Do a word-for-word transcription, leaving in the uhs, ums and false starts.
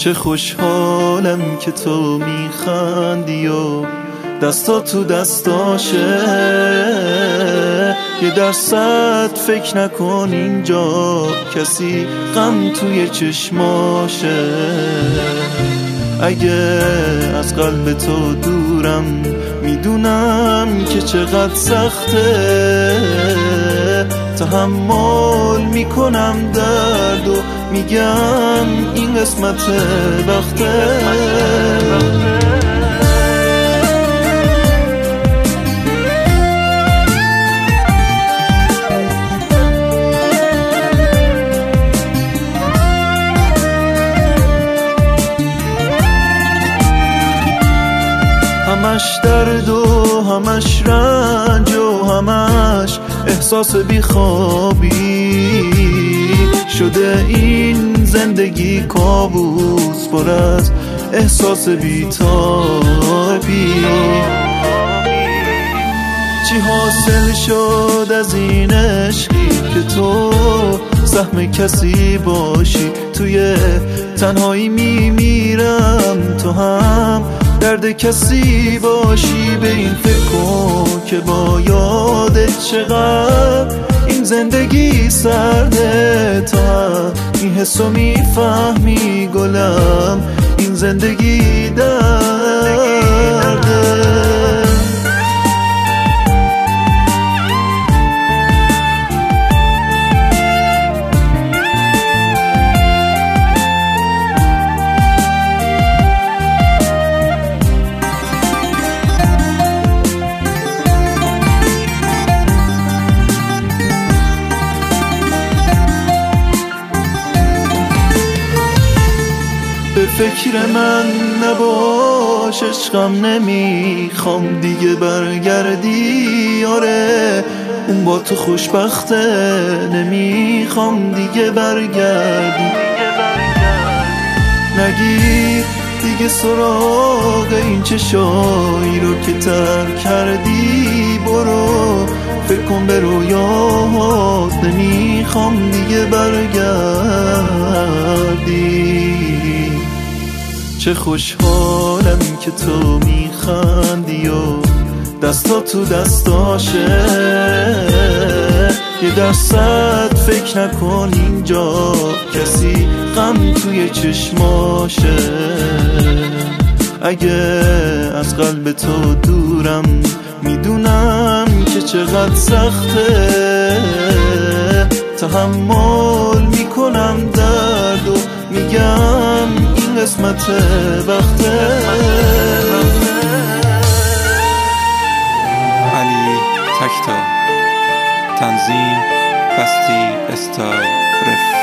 چه خوشحالم که تو میخندی و دستا تو دستاشه، یه درصد فکر نکن اینجا کسی غم توی چشماشه. اگه از قلب تو دورم میدونم که چقدر سخته، تحمل میکنم درد و میگم این قسمت وقته. همش درد و همش رنج و همش احساس بیخوابی شده، این زندگی کابوس پر از احساس بی‌تابی. چی حاصل شد از این عشقی که تو سهم کسی باشی؟ توی تنهایی میمیرم تو هم درد کسی باشی. به این فکر کن که با یادت چقدر این زندگی سرده، تا این حسو میفهمی گلم این زندگی درده. به فکر من نباش عشقم، نمیخوام دیگه برگردی. آره اون با تو خوشبخته، نمیخوام دیگه برگردی. نگیر دیگه سراغ این چشایی رو که ترک کردی. برو فکر کن به رویاهات، نمیخوام دیگه برگردی. چه خوشحالم که تو میخندی و دستا تو دستاشه، یه درصد فکر نکن اینجا کسی غم توی چشماشه. اگه از قلب تو دورم میدونم که چقدر سخته، تحمل میکنم درد و میگم این قسمت وقته. علی تکتا، تنظیم بستی استار رف.